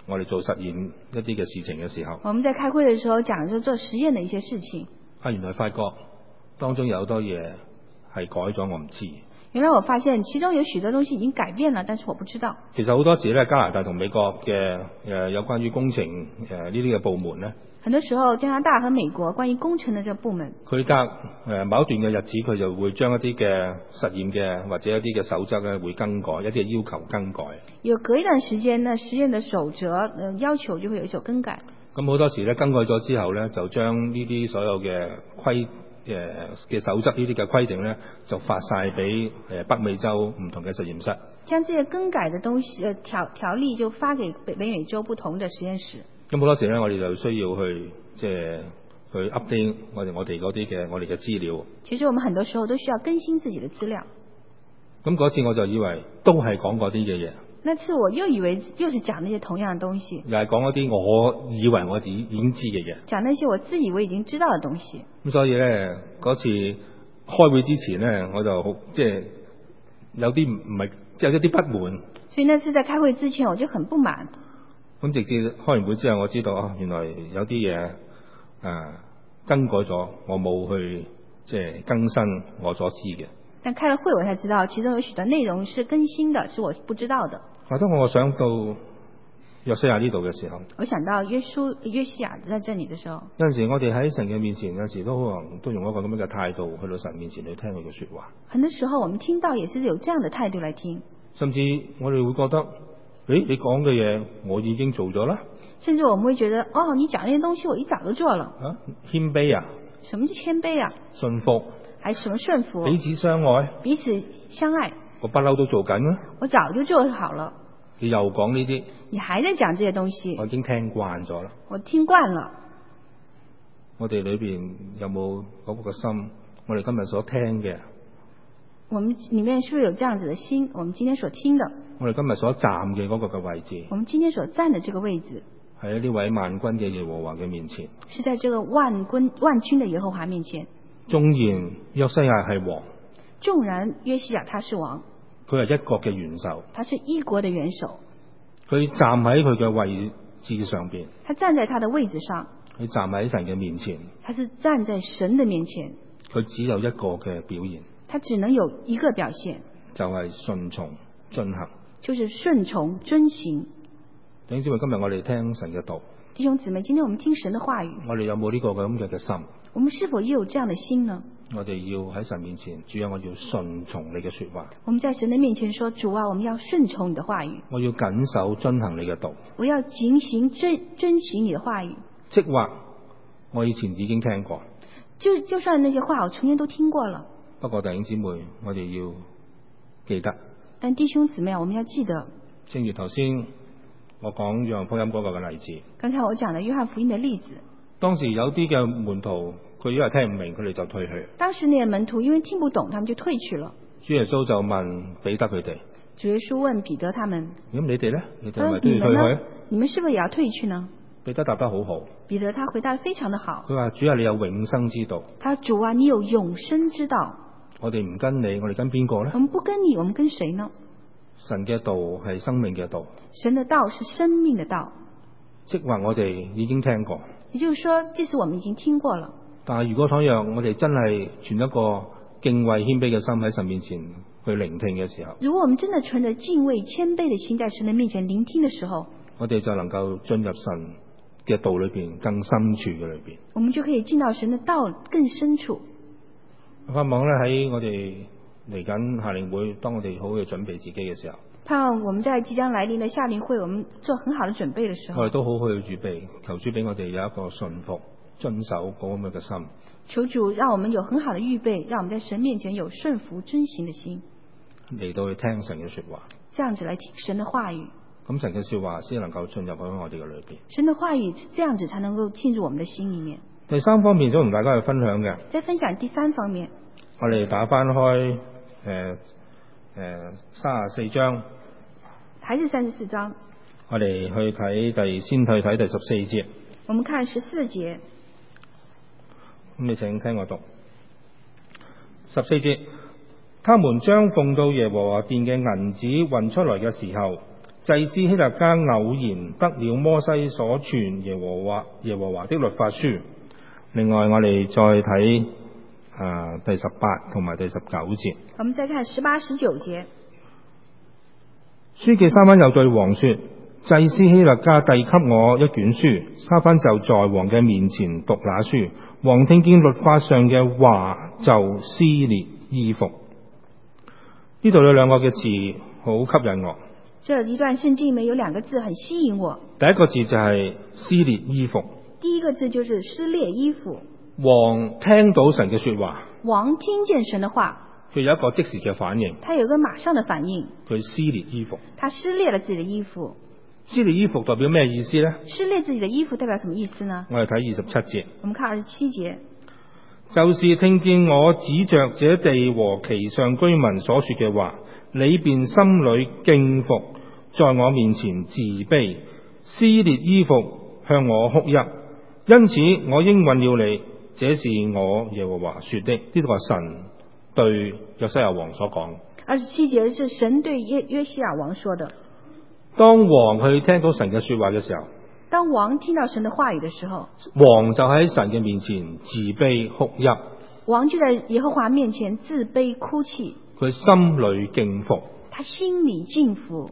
我哋做實驗一啲嘅事情嘅時候， 我們在開會的時候講就做實驗的一些事情， 啊，原來發覺當中有好多嘢係改咗，我唔知。 原來我發現其中有許多東西已經改變了，但是我不知道。 其實好多時咧，加拿大同美國嘅誒有關於工程誒呢啲嘅部門咧， 很多時候加拿大和美國關於工程的這個部門， 佢隔誒某一段嘅日子，佢就會將一啲嘅實驗嘅或者一啲嘅守則咧會更改，一啲嘅要求更改。 有隔一段時間呢，實驗的守則呃要求就會有一所更改。 咁好多時咧更改咗之後咧，就將呢啲所有嘅規誒嘅守則呢啲嘅規定咧，就發晒俾誒北美洲唔同嘅實驗室。 將這些更改的東西呃條條例就發給北北美洲不同的實驗室。 咁好多時咧，我哋就需要去即係去 update 我哋我哋嗰啲嘅我哋嘅資料。 其實我們很多時候都需要更新自己的資料。 咁嗰次我就以為都係講嗰啲嘅嘢。 那次我又以為又是講那些同樣的東西。 又係講一啲我以為我自己已經知嘅嘢。 講那些我自以為已經知道的東西。 咁所以咧，嗰次開會之前咧，我就好即係有啲唔係即係有啲不滿。 所以那次在開會之前我就很不滿。 咁直至開完會之後，我知道啊，原來有啲嘢誒更改咗，我冇去即係更新我所知嘅。 但開了會，我才知道其中有許多內容是更新的，是我不知道的。 或者我想到約西亞呢度嘅時候， 我想到約書約西亞在這裡的時候， 有陣時我哋喺神嘅面前，有陣時都可能都用一個咁樣嘅態度去到神面前去聽佢嘅說話。 很多時候我們聽到也是有這樣的態度來聽。 甚至我哋會覺得，誒，你講嘅嘢我已經做咗啦。 甚至我們會覺得，哦，你講那些東西我一早都做了。 啊，謙卑啊？ 什麼是謙卑啊？ 順服。 還是什麼順服？ 彼此相愛。 彼此相愛。 我不嬲都做緊啦。 我早就做好了。 你又講呢啲？ 你還在講這些東西？ 我已經聽慣咗啦。 我聽慣了。 我哋裏邊有冇嗰個心？我哋今日所聽嘅， 我們裏面是不是有這樣子的心？我們今天所聽的， 我哋今日所站嘅嗰個嘅位置， 我們今天所站的這個位置， 係喺呢位萬軍嘅耶和華嘅面前， 是在這個萬軍萬軍的耶和華面前。 縱然約西亞係王， 縱然約西亞他是王， 佢係一國嘅元首， 他是一國的元首， 佢站喺佢嘅位置上邊， 他站在他的位置上， 佢站喺神嘅面前， 他是站在神的面前， 佢只有一個嘅表現， 他只能有一個表現， 就係順從遵行， 就是順從遵行。 弟兄姊妹，今日我哋聽神嘅道， 弟兄姊妹，今天我們聽神的話語， 我哋有冇呢個咁嘅嘅心？ 我們是否也有這樣的心呢？ 我哋要喺神面前，主啊，我要順從你嘅說話。 我們在神的面前說，主啊，我們要順從你的話語。 我要謹守遵行你嘅道。 我要謹行遵遵循你的話語。 即或我以前已經聽過， 就就算那些話我從前都聽過了。 不過弟兄姊妹，我哋要記得。 但弟兄姊妹，我們要記得。 正如頭先我講約翰福音嗰個嘅例子。 剛才我講的約翰福音的例子。 當時有啲嘅門徒，佢因為聽唔明，佢哋就退去。 當時那些門徒因為聽不懂，他們就退去了。 主耶穌就問彼得佢哋。 主耶穌問彼得他們：咁你哋呢？你哋係咪啊都要退去？ 你們是不是也要退去呢？ 彼得答得好好。 彼得他回答得非常的好。 佢話：主啊，你有永生之道。 他說：主啊，你有永生之道。 我哋唔跟你，我哋跟邊個呢？ 我們不跟你，我們跟誰呢？ 神嘅道係生命嘅道。 神的道是生命的道。 即或我哋已經聽過。 也就是說，即使我們已經聽過了， 但係如果倘若我哋真係存一個敬畏謙卑嘅心喺神面前去聆聽嘅時候， 如果我們真的存着敬畏謙卑的心在神的面前聆聽的時候， 我哋就能夠進入神嘅道裏邊更深處嘅裏邊， 我們就可以進到神的道更深處。 我盼望咧喺我哋嚟緊夏令會，當我哋好好去準備自己嘅時候， 盼望我們在即將來臨的夏令會，我們做很好的準備的時候， 我哋都好好去預備，求主俾我哋有一個順服遵守嗰咁嘅心。 求主讓我們有很好的預備，讓我們在神面前有順服遵行的心， 嚟到去聽神嘅說話， 這樣子來聽神的話語。 咁神嘅說話先能夠進入喺我哋嘅裏邊。 神的話語這樣子才能夠進入我們的心裏面。 第三方面想同大家去分享嘅， 再分享第三方面， 我哋打翻開誒誒三十四章。 還是三十四章， 我哋去睇第先去睇第十四節。 我們看十四節。 咁你請聽我讀十四節。他們將奉到耶和華殿嘅銀子運出來嘅時候， 祭司希勒家偶然得了摩西所傳耶和華耶和華的律法書。另外，我哋再睇啊第十八同埋第十九節。 我們再看十八、十九節。 書記沙番又對王說：祭司希勒家遞給我一卷書，沙番就在王嘅面前讀那書。王聽見律法上嘅話，就撕裂衣服。呢度有兩個嘅字好吸引我。 這一段聖經裡面有兩個字很吸引我。 第一個字就係撕裂衣服。 第一個字就是撕裂衣服。 王聽到神嘅說話， 王聽見神的話， 佢有一個即時嘅反應， 他有一個馬上的反應， 佢撕裂衣服。 他撕裂了自己的衣服。 撕裂衣服代表咩意思呢？ 撕裂自己的衣服代表什麼意思呢？ 我哋睇二十七節。 我們看二十七節。 就是聽見我指着這地和其上居民所說嘅話，你便心裏敬服，在我面前自卑，撕裂衣服向我哭泣。因此我應允了你，這是我耶和華說的。呢個係神對約西亞王所講。 二十七節是神對約約西亞王說的。 當王去聽到神嘅說話嘅時候， 當王聽到神的話語的時候， 王就喺神嘅面前自卑哭泣。 王就在耶和華面前自卑哭泣。 佢心裏敬服。 他心裏敬服。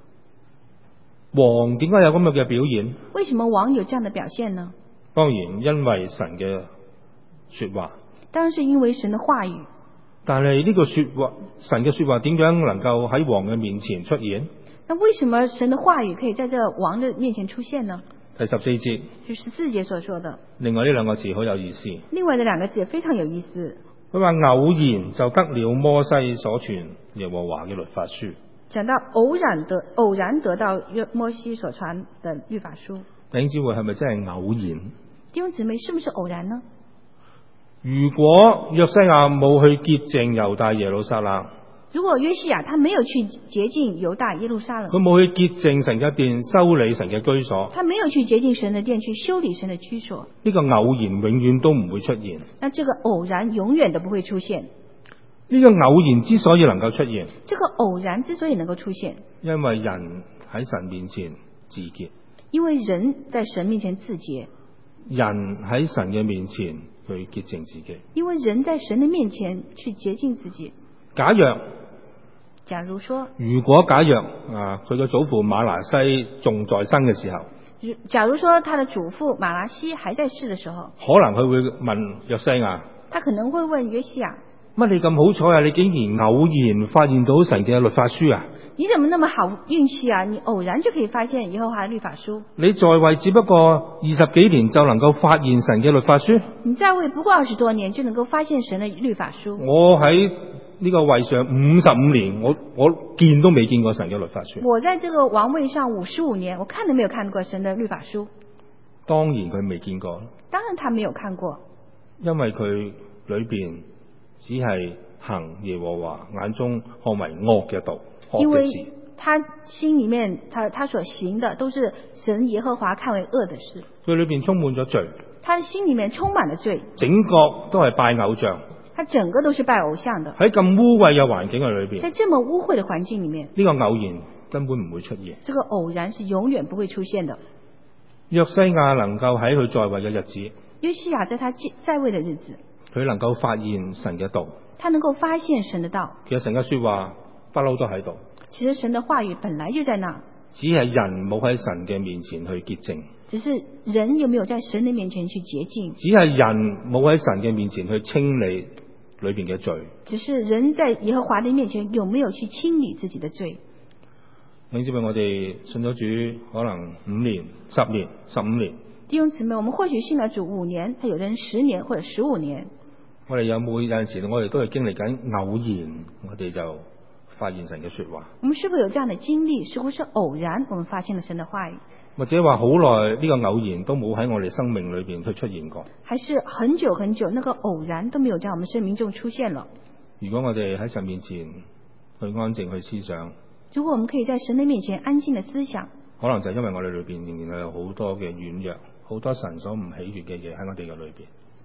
王點解有咁樣嘅表現？ 為什麼王有這樣的表現呢？ 當然因為神嘅說話。 當然是因為神的話語。 但係呢個說話，神嘅說話點樣能夠喺王嘅面前出現？ 那為什麼神的話語可以在這王的面前出現呢？ 第十四節， 就十四節所說的。 另外呢兩個字好有意思。 另外的兩個字也非常有意思。 佢話偶然就得了摩西所傳耶和華嘅律法書。 講到偶然得偶然得到約摩西所傳的律法書。 弟兄姊妹係咪真係偶然？ 弟兄姊妹，是不是偶然呢？ 如果約西亞冇去潔淨猶大耶路撒冷， 如果約西亞他沒有去潔淨猶大耶路撒冷， 佢冇去潔淨神嘅殿，修理神嘅居所， 他沒有去潔淨神的殿，去修理神的居所， 呢個偶然永遠都唔會出現。 那這個偶然永遠都不會出現。 呢個偶然之所以能夠出現， 這個偶然之所以能夠出現， 因為人喺神面前自潔， 因為人在神面前自潔， 人喺神嘅面前去潔淨自己， 因為人在神的面前去潔淨自己。 假若假如說， 如果假若啊，佢嘅祖父馬拿西仲在生嘅時候， 假如說他的祖父馬拿西還在世的時候， 可能佢會問約西亞， 他可能會問約西亞， 乜你咁好彩啊？你竟然偶然發現到神嘅律法書啊？ 你怎麼那麼好運氣啊？你偶然就可以發現耶和華的律法書。 你在位只不過二十幾年就能夠發現神嘅律法書？ 你在位不過二十多年就能夠發現神的律法書？ 我喺呢個位上五十五年，我我見都未見過神嘅律法書。 我在這個王位上五十五年，我看都沒有看過神的律法書。 當然佢未見過， 當然他沒有看過， 因為佢裏邊只係行耶和華眼中看為惡嘅道，惡因為嘅事。 他心裏面他他所行的都是神耶和華看為惡的事。 佢裏邊充滿咗罪， 他的心裏面充滿了罪， 整個都係拜偶像。 他整個都是拜偶像的。 喺咁污穢嘅環境嘅裏邊， 在這麼污穢的環境裏面， 呢個偶然根本唔會出現。 這個偶然是永遠不會出現的。 約西亞能夠喺佢在位嘅日子， 約西亞在他在位的日子， 佢能夠發現神嘅道， 他能夠發現神的道。 其實神嘅說話不嬲都喺度， 其實神的話語本來就在那， 只係人冇喺神嘅面前去潔淨， 只是人有沒有在神的面前去潔淨， 只係人冇喺神嘅面前去清理裏邊嘅罪。 只是人在耶和華的面前有沒有去清理自己的罪。 你知唔知我哋信咗主可能五年、十年、十五年？ 弟兄姊妹，我們或許信了主五年，他有的人十年或者十五年。 我哋有冇有陣時我哋都係經歷緊偶然，我哋就發現神嘅說話？ 我們是否有這樣的經歷？是不是偶然我們發現了神的話語？ 或者話好耐呢個偶然都冇喺我哋生命裏邊去出現過？ 還是很久很久，那個偶然都沒有在我們生命中出現了？ 如果我哋喺神面前去安靜去思想， 如果我們可以在神的面前安靜的思想， 可能就係因為我哋裏邊仍然係有好多嘅軟弱，好多神所唔喜悅嘅嘢喺我哋嘅裏邊。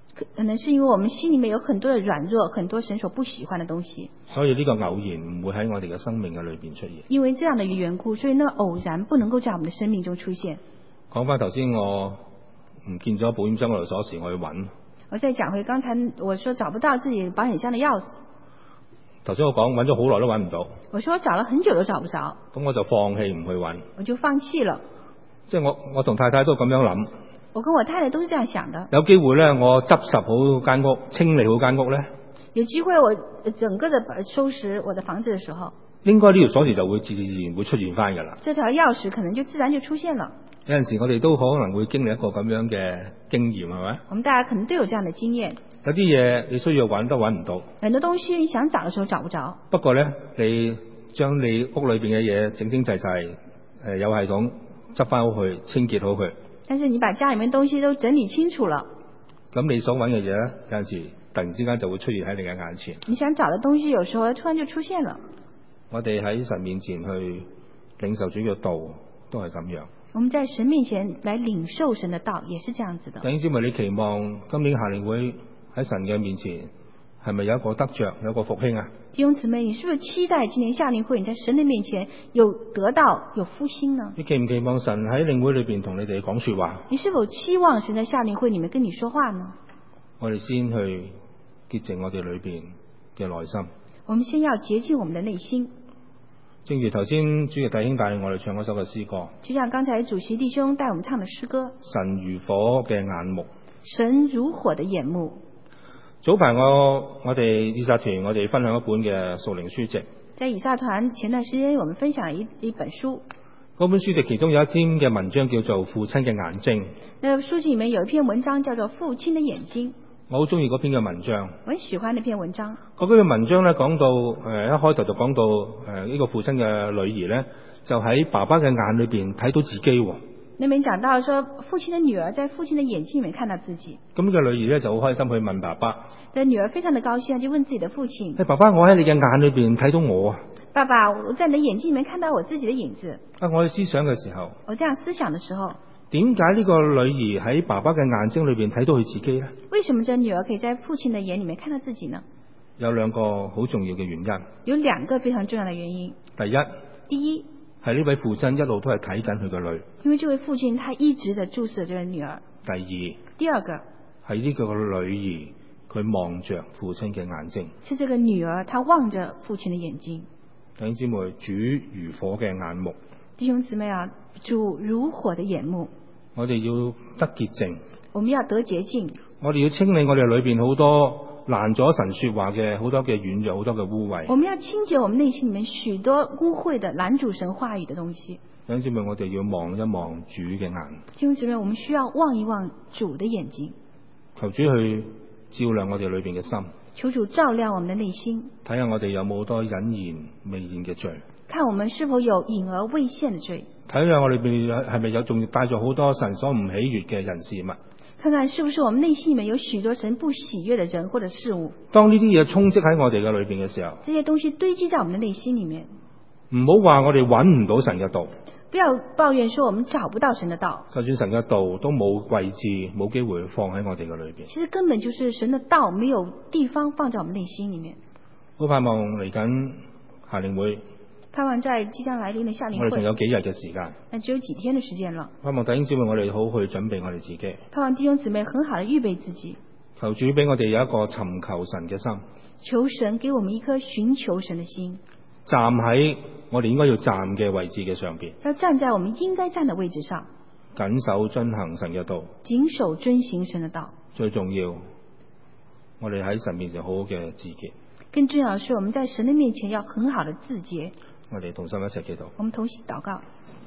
可能是因為我們心裏面有很多的軟弱，很多神所不喜歡的東西， 所以呢個偶然唔會喺我哋嘅生命嘅裏邊出現。 因為這樣的緣故，所以那偶然不能夠在我們的生命中出現。 講翻頭先，我唔見咗保險箱嗰度鎖匙，我去揾。 我再講回剛才我說找不到自己保險箱的鑰匙， 頭先我講揾咗好耐都揾唔到， 我說我找了很久都找不着， 咁我就放棄唔去揾。 我就放棄了。 即係我我同太太都咁樣諗。 我跟我太太都是這樣想的。 有機會呢，我執拾好間屋，清理好間屋呢， 有機會我整個的收拾我的房子的時候， 應該呢條鎖匙就會自自然會出現翻㗎啦。 這條鑰匙可能就自然就出現了。 有陣時我哋都可能會經歷一個咁樣嘅經驗，係咪？ 我們大家可能都有這樣的經驗。 有啲嘢你需要揾都揾唔到， 很多東西你想找的時候找不着。 不過呢，你將你屋裏邊嘅嘢整整齊齊，誒有系統執翻好佢，清潔好佢。 但是你把家裡面東西都整理清楚了， 咁你所揾嘅嘢咧，有陣時突然之間就會出現喺你嘅眼前。 你想找的東西有時候突然就出現了。 我哋喺神面前去領受主嘅道，都係咁樣。 我們在神面前來領受神的道，也是這樣子的。 弟兄姊妹，你期望今年夏令會喺神嘅面前係咪有一個得着，有一個復興啊？ 弟兄姊妹，你是不是期待今年夏令會你在神的面前有得到有復興呢？ 你期唔期望神喺令會裏邊同你哋講說話？ 你是否期望神在夏令會裏面跟你說話呢？ 我哋先去潔淨我哋裏邊嘅內心。 我們先要潔淨我們的內心。 正如頭先主席弟兄帶我哋唱嗰首嘅詩歌， 就像剛才主席弟兄帶我們唱的詩歌， 神如火嘅眼目， 神如火的眼目。 早排我我哋以撒團我哋分享一本嘅屬靈書籍， 在以撒團前段時間我們分享一一本書， 嗰本書籍其中有一篇嘅文章叫做父親嘅眼睛。 那個書籍裏面有一篇文章叫做父親的眼睛， 我好中意嗰篇嘅文章， 我很喜歡那篇文章。 嗰篇嘅文章咧講到誒、呃、一開頭就講到誒呢、呃這個父親嘅女兒咧就喺爸爸嘅眼裏邊睇到自己、哦。 那邊講到說，父親的女兒在父親的眼睛裏面看到自己。 咁呢個女兒咧就好開心去問爸爸， 這女兒非常的高興，就問自己的父親： 誒爸爸，我喺你嘅眼裏邊睇到我啊！ 爸爸，我在你的眼睛裏面看到我自己的影子。 啊，我去思想嘅時候， 我這樣思想的時候， 點解呢個女兒喺爸爸嘅眼睛裏邊睇到佢自己呢？ 為什麼這女兒可以在父親的眼裏面看到自己呢？ 有兩個好重要嘅原因。 有兩個非常重要的原因。 第一， 第一係呢位父親一路都係睇緊佢個女。 因為這位父親他一直在注視這個女兒。 第二， 第二個係呢個女兒佢望着父親嘅眼睛。 是這個女兒她望着父親的眼睛。 弟兄姊妹，主如火嘅眼目。 弟兄姊妹啊，主如火的眼目。 我哋要得潔淨。 我們要得潔淨。 我哋要清理我哋裏邊好多攔咗神說話嘅好多嘅軟弱，好多嘅污穢。 我們要清潔我們內心裏面許多污穢的攔阻神話語的東西。 弟兄姊妹，我哋要望一望主嘅眼。 弟兄姊妹，我們需要望一望主的眼睛。 求主去照亮我哋裏邊嘅心。 求主照亮我們的內心。 睇下我哋有冇好多隱然未現嘅罪。 看我們是否有隱而未現的罪。 睇下我哋裏邊係咪有仲帶咗好多神所唔喜悅嘅人事物。 看看是不是我們內心裏面有許多神不喜悅的人或者事物。 當呢啲嘢充斥喺我哋嘅裏邊嘅時候， 這些東西堆積在我們的內心裏面。 唔好話我哋揾唔到神嘅道。 不要抱怨說我們找不到神的道。 就算神嘅道都冇位置，冇機會放喺我哋嘅裏邊。 其實根本就是神的道沒有地方放在我們內心裏面。 好盼望嚟緊夏令會。 盼望在即將來臨的夏令會。 我哋仲有幾日嘅時間。 那只有幾天的時間了。 盼望弟兄姊妹我哋好去準備我哋自己。 盼望弟兄姊妹很好的預備自己。 求主俾我哋有一個尋求神嘅心。 求神給我們一顆尋求神的心。 站喺我哋應該要站嘅位置嘅上邊。 要站在我們應該站的位置上。 謹守遵行神嘅道。 謹守遵行神的道。 最重要，我哋喺神面前好好嘅自潔。 更重要的是，我們在神的面前要很好的自潔。 我哋同心一齊祈禱。 我們同心禱告。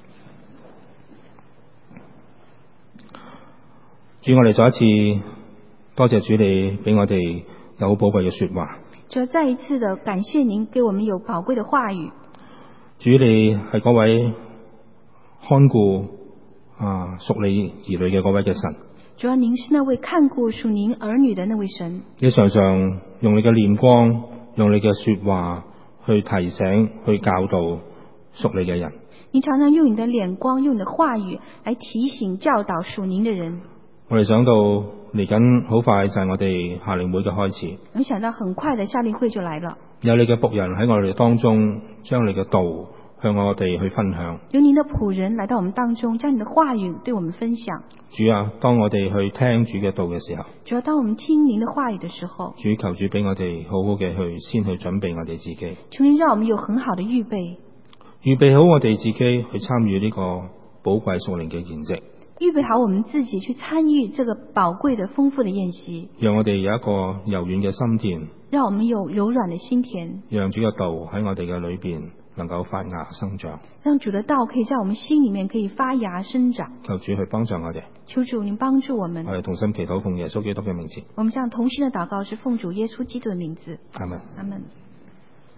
主，我哋再一次多謝主，你俾我哋有好寶貴嘅說話。 主要再一次的感謝您給我們有寶貴的話語。 主，你係嗰位看顧啊屬你兒女嘅嗰位嘅神。 主要您是那位看顧屬您兒女的那位神。 你常常用你嘅臉光，用你嘅說話去提醒、去教導屬你嘅人。 你常常用你的臉光、用你的話語來提醒、教導屬您的人。 我哋想到嚟緊好快就係我哋夏令會嘅開始， 沒想到很快的夏令會就來了， 有你嘅僕人喺我哋當中，將你嘅道向我哋去分享。 有您的僕人來到我們當中，將你的話語對我們分享。 主啊，當我哋去聽主嘅道嘅時候， 主要當我們聽您的話語的時候， 主求主俾我哋好好嘅去先去準備我哋自己， 求您讓我們有很好的預備， 預備好我哋自己去參與呢個寶貴屬靈嘅筵席， 預備好我們自己去參與這個寶貴的豐富的宴席， 讓我哋有一個柔軟嘅心田， 讓我們有柔軟的心田， 讓主嘅道喺我哋嘅裏邊能夠發芽生長， 讓主的道可以在我們心裏面可以發芽生長。 求主去幫助我哋， 求主您幫助我們。 我哋同心祈禱，奉耶穌基督嘅名字， 我們這樣同心的禱告是奉主耶穌基督的名字。 阿門。 阿門。